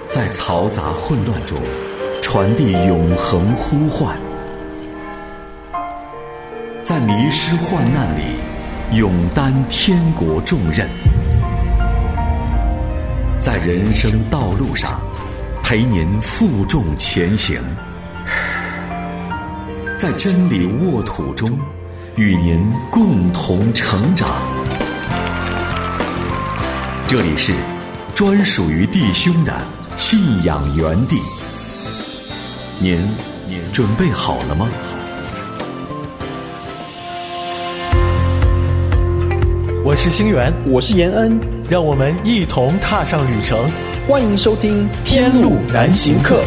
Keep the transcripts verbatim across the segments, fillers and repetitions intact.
在嘈杂混乱中传递永恒呼唤，在迷失患难里勇担天国重任，在人生道路上陪您负重前行，在真理沃土中与您共同成长。这里是专属于弟兄的信仰园地，您准备好了吗？ 我是星源， 我是延恩， 让我们一同踏上旅程。 欢迎收听《天路难行客》。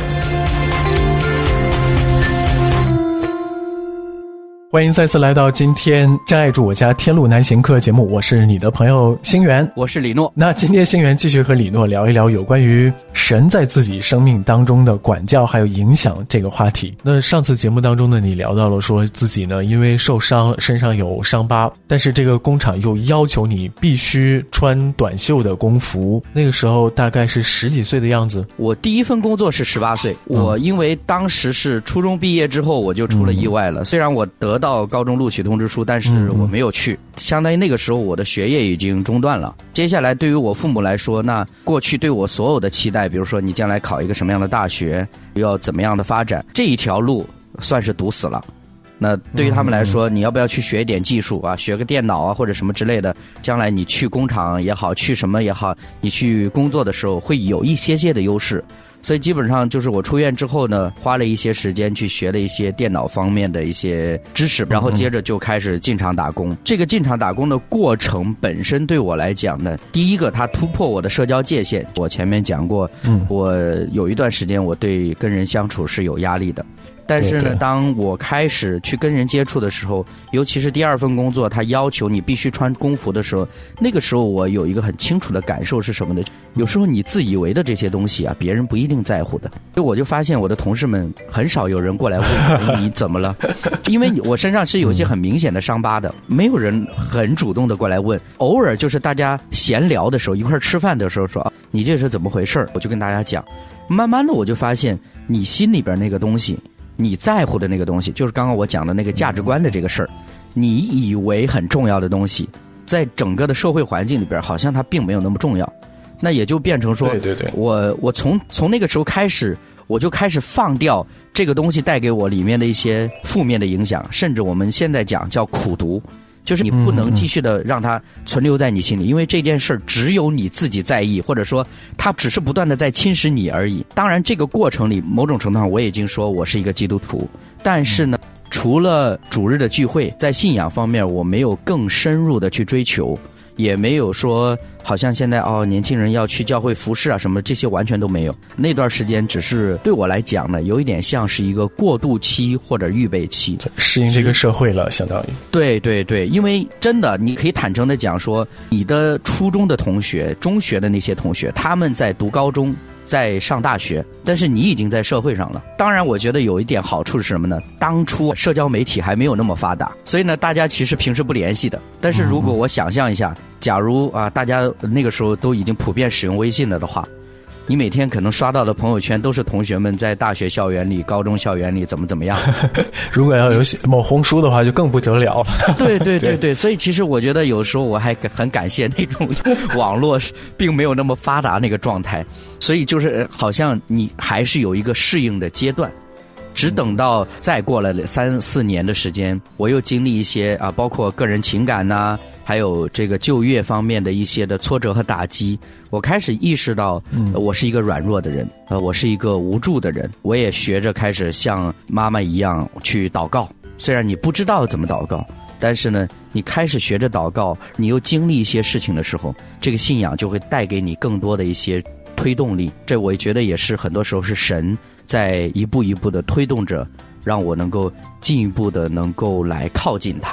欢迎再次来到今天真爱住我家天路难行客节目，我是你的朋友星源， 我是李诺。 那今天星源继续和李诺聊一聊有关于神在自己生命当中的管教还有影响这个话题。那上次节目当中呢，你聊到了说自己呢因为受伤身上有伤疤，但是这个工厂又要求你必须穿短袖的工服，那个时候大概是十几岁的样子。 我第一份工作是十八岁，我因为当时是初中毕业之后我就出了意外了，嗯、虽然我得到高中录取通知书，但是我没有去，相当于那个时候我的学业已经中断了。接下来对于我父母来说，那过去对我所有的期待，比如说你将来考一个什么样的大学，要怎么样的发展，这一条路算是堵死了。那对于他们来说，你要不要去学一点技术啊，学个电脑啊或者什么之类的，将来你去工厂也好，去什么也好，你去工作的时候会有一些些的优势。所以基本上就是我出院之后呢，花了一些时间去学了一些电脑方面的一些知识，然后接着就开始进厂打工。这个进厂打工的过程本身对我来讲呢，第一个它突破我的社交界限。我前面讲过，嗯，我有一段时间我对跟人相处是有压力的。但是呢，当我开始去跟人接触的时候，尤其是第二份工作，他要求你必须穿工服的时候，那个时候我有一个很清楚的感受是什么呢？有时候你自以为的这些东西啊，别人不一定在乎的。就我就发现我的同事们很少有人过来问你怎么了，因为我身上是有一些很明显的伤疤的，没有人很主动的过来问。偶尔就是大家闲聊的时候，一块吃饭的时候说啊，你这是怎么回事？我就跟大家讲。慢慢的我就发现，你心里边那个东西。你在乎的那个东西，就是刚刚我讲的那个价值观的这个事儿，你以为很重要的东西，在整个的社会环境里边，好像它并没有那么重要。那也就变成说， 对对对， 我我从从那个时候开始，我就开始放掉这个东西带给我里面的一些负面的影响，甚至我们现在讲叫苦毒。就是你不能继续的让它存留在你心里，因为这件事只有你自己在意，或者说它只是不断的在侵蚀你而已。当然这个过程里某种程度上我已经说我是一个基督徒，但是呢除了主日的聚会，在信仰方面我没有更深入的去追求，也没有说好像现在哦年轻人要去教会服侍啊什么，这些完全都没有。那段时间只是对我来讲呢，有一点像是一个过渡期或者预备期， 适应这个社会了，相当于。 对对对，因为真的你可以坦诚的讲说，你的初中的同学、中学的那些同学，他们在读高中，在上大学，但是你已经在社会上了。当然我觉得有一点好处是什么呢？当初社交媒体还没有那么发达，所以呢大家其实平时不联系的。但是如果我想象一下，假如啊大家那个时候都已经普遍使用微信了的话，你每天可能刷到的朋友圈都是同学们在大学校园里、高中校园里怎么怎么样。 如果要有某红书的话，就更不得了了。 对对对对，所以其实我觉得有时候我还很感谢那种网络并没有那么发达那个状态，所以就是好像你还是有一个适应的阶段。只等到再过了三四年的时间，我又经历一些啊，包括个人情感呐、啊，还有这个就业方面的一些的挫折和打击，我开始意识到，呃、我是一个软弱的人，呃，我是一个无助的人。我也学着开始像妈妈一样去祷告，虽然你不知道怎么祷告，但是呢，你开始学着祷告，你又经历一些事情的时候，这个信仰就会带给你更多的一些推动力。这我觉得也是很多时候是神在一步一步的推动着，让我能够进一步的能够来靠近他。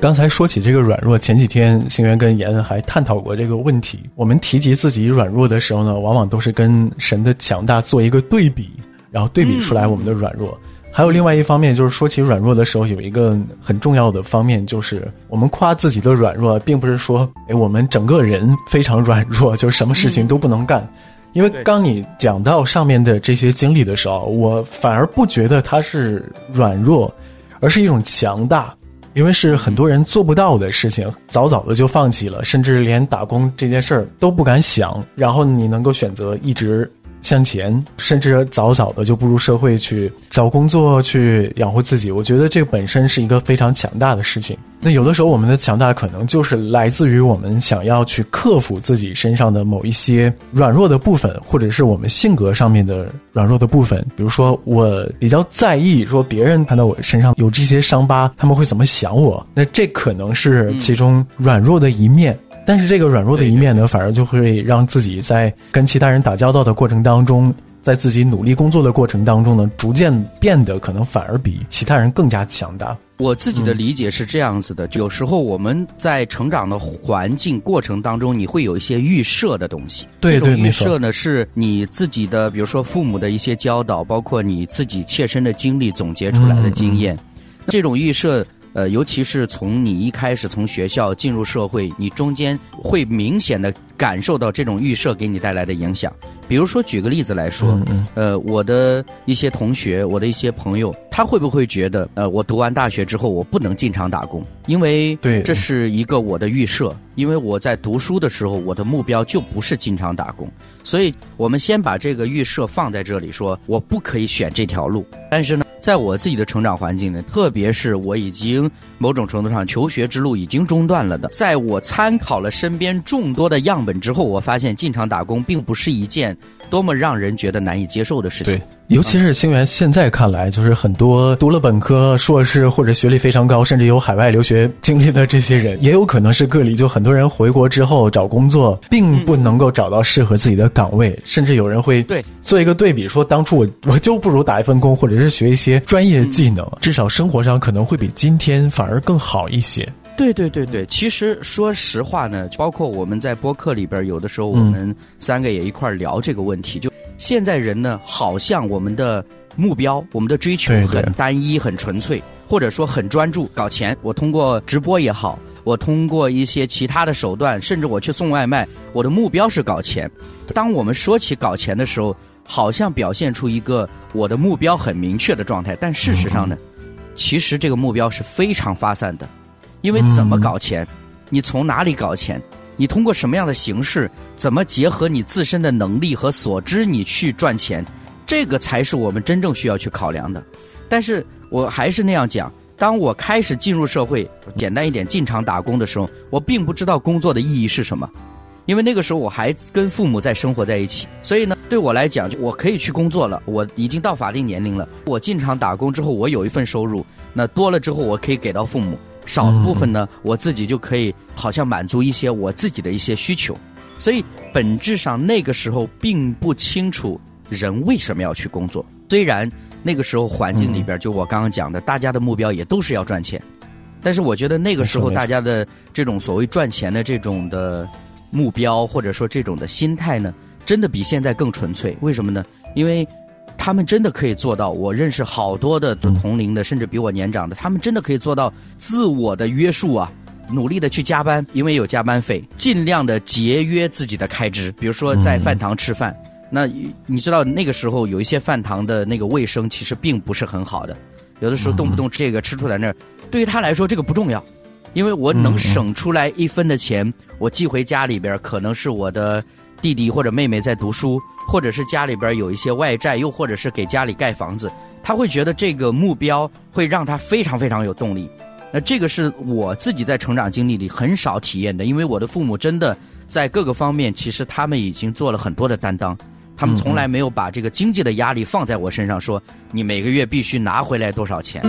刚才说起这个软弱，前几天星源跟妍还探讨过这个问题。我们提及自己软弱的时候呢，往往都是跟神的强大做一个对比，然后对比出来我们的软弱。嗯、还有另外一方面，就是说起软弱的时候，有一个很重要的方面，就是我们夸自己的软弱，并不是说，哎，我们整个人非常软弱，就是什么事情都不能干。嗯，因为刚你讲到上面的这些经历的时候，我反而不觉得它是软弱，而是一种强大。因为是很多人做不到的事情，早早的就放弃了，甚至连打工这件事儿都不敢想，然后你能够选择一直向前，甚至早早的就步入社会去找工作，去养活自己，我觉得这个本身是一个非常强大的事情。那有的时候我们的强大可能就是来自于我们想要去克服自己身上的某一些软弱的部分，或者是我们性格上面的软弱的部分。比如说我比较在意说别人看到我身上有这些伤疤，他们会怎么想我，那这可能是其中软弱的一面。嗯，但是这个软弱的一面呢，反而就会让自己在跟其他人打交道的过程当中，在自己努力工作的过程当中呢，逐渐变得可能反而比其他人更加强大。 我自己的理解是这样子的，嗯、有时候我们在成长的环境过程当中，你会有一些预设的东西。 对对， 预设呢是你自己的，比如说父母的一些教导，包括你自己切身的经历总结出来的经验。嗯、这种预设。呃，尤其是从你一开始从学校进入社会，你中间会明显的感受到这种预设给你带来的影响。比如说举个例子来说，嗯嗯呃，我的一些同学，我的一些朋友，他会不会觉得，呃，我读完大学之后我不能进厂打工，因为这是一个我的预设，因为我在读书的时候，我的目标就不是进厂打工，所以我们先把这个预设放在这里，说我不可以选这条路。但是呢，在我自己的成长环境呢，特别是我已经某种程度上求学之路已经中断了的，在我参考了身边众多的样本之后，我发现进厂打工并不是一件多么让人觉得难以接受的事情。 对，尤其是星源现在看来，就是很多读了本科、硕士或者学历非常高，甚至有海外留学经历的这些人，也有可能是个例。就很多人回国之后找工作，并不能够找到适合自己的岗位，嗯、甚至有人会对做一个对比，说当初我我就不如打一份工，或者是学一些专业技能，嗯、至少生活上可能会比今天反而更好一些。 对对对对，其实说实话呢，包括我们在播客里边，有的时候我们三个也一块聊这个问题。嗯、就现在人呢，好像我们的目标、我们的追求很单一、很纯粹，或者说很专注，搞钱。我通过直播也好，我通过一些其他的手段，甚至我去送外卖，我的目标是搞钱。当我们说起搞钱的时候，好像表现出一个我的目标很明确的状态，但事实上呢，嗯、其实这个目标是非常发散的。因为怎么搞钱，你从哪里搞钱，你通过什么样的形式，怎么结合你自身的能力和所知你去赚钱，这个才是我们真正需要去考量的。但是我还是那样讲，当我开始进入社会，简单一点进厂打工的时候，我并不知道工作的意义是什么，因为那个时候我还跟父母在生活在一起，所以呢，对我来讲，我可以去工作了，我已经到法定年龄了，我进厂打工之后，我有一份收入，那多了之后我可以给到父母，少部分呢，我自己就可以好像满足一些我自己的一些需求。所以本质上那个时候并不清楚人为什么要去工作。虽然那个时候环境里边，就我刚刚讲的，大家的目标也都是要赚钱，但是我觉得那个时候大家的这种所谓赚钱的这种的目标，或者说这种的心态呢，真的比现在更纯粹。为什么呢？因为他们真的可以做到，我认识好多的同龄的，甚至比我年长的，他们真的可以做到自我的约束啊，努力的去加班，因为有加班费，尽量的节约自己的开支。比如说在饭堂吃饭，嗯、那你知道那个时候有一些饭堂的那个卫生其实并不是很好的，有的时候动不动这个吃出来那儿，对于他来说这个不重要，因为我能省出来一分的钱，我寄回家里边，可能是我的弟弟或者妹妹在读书，或者是家里边有一些外债，又或者是给家里盖房子，他会觉得这个目标会让他非常非常有动力。那这个是我自己在成长经历里很少体验的，因为我的父母真的在各个方面，其实他们已经做了很多的担当，他们从来没有把这个经济的压力放在我身上，说你每个月必须拿回来多少钱。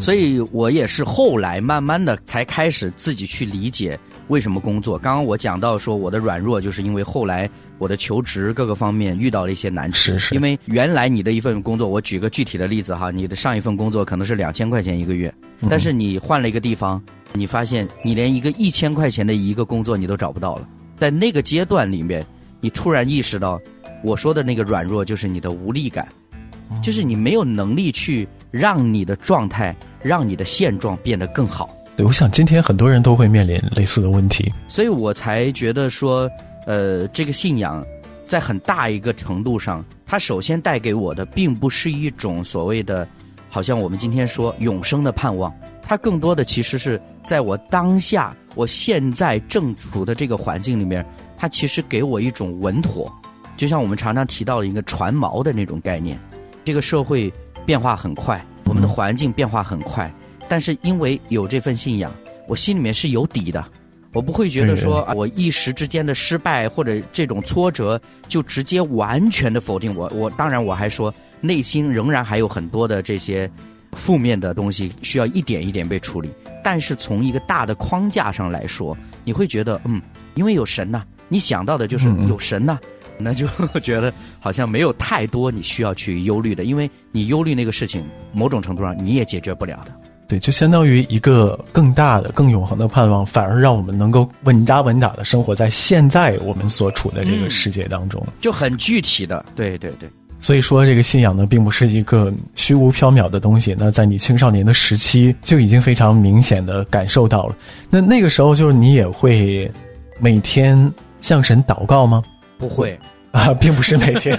所以我也是后来慢慢的才开始自己去理解为什么工作。刚刚我讲到说我的软弱，就是因为后来我的求职各个方面遇到了一些难题。 是是。 因为原来你的一份工作，我举个具体的例子哈，你的上一份工作可能是两千块钱一个月，但是你换了一个地方，你发现你连一个一千块钱的一个工作你都找不到了。在那个阶段里面，你突然意识到，我说的那个软弱就是你的无力感，就是你没有能力去让你的状态，让你的现状变得更好。 对，我想今天很多人都会面临类似的问题， 所以我才觉得说，呃，这个信仰在很大一个程度上，它首先带给我的并不是一种所谓的，好像我们今天说永生的盼望，它更多的其实是在我当下我现在正处的这个环境里面，它其实给我一种稳妥。就像我们常常提到的一个船锚的那种概念，这个社会变化很快，我们的环境变化很快，但是因为有这份信仰，我心里面是有底的，我不会觉得说啊，我一时之间的失败或者这种挫折就直接完全的否定我。我当然我还说内心仍然还有很多的这些负面的东西需要一点一点被处理，但是从一个大的框架上来说，你会觉得嗯，因为有神呐、啊，你想到的就是有神呐、啊。那就觉得好像没有太多你需要去忧虑的，因为你忧虑那个事情，某种程度上你也解决不了的。 对，就相当于一个更大的、更永恒的盼望，反而让我们能够稳扎稳打的生活在现在我们所处的这个世界当中，嗯、 就很具体的。对对对。 所以说，这个信仰呢，并不是一个虚无缥缈的东西。那在你青少年的时期，就已经非常明显的感受到了。那那个时候，就是你也会每天向神祷告吗？ 不会啊，并不是每天。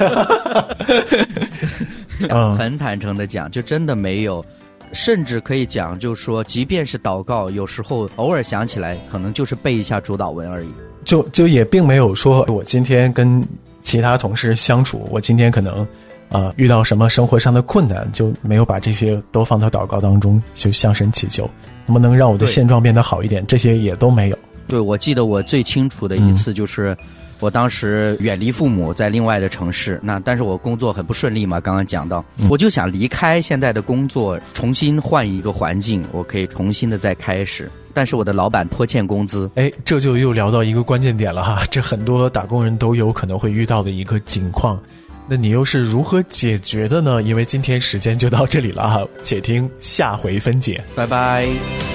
嗯，很坦诚的讲，就真的没有，甚至可以讲，就是说，即便是祷告，有时候偶尔想起来，可能就是背一下主祷文而已。 就就也并没有说，我今天跟其他同事相处，我今天可能呃遇到什么生活上的困难，就没有把这些都放到祷告当中，就向神祈求，能不能让我的现状变得好一点，这些也都没有。 对，我记得我最清楚的一次就是。嗯，我当时远离父母，在另外的城市，那但是我工作很不顺利嘛，刚刚讲到，嗯、我就想离开现在的工作，重新换一个环境，我可以重新的再开始。但是我的老板拖欠工资， 哎，这就又聊到一个关键点了哈，这很多打工人都有可能会遇到的一个境况。那你又是如何解决的呢？因为今天时间就到这里了哈，且听下回分解。 拜拜。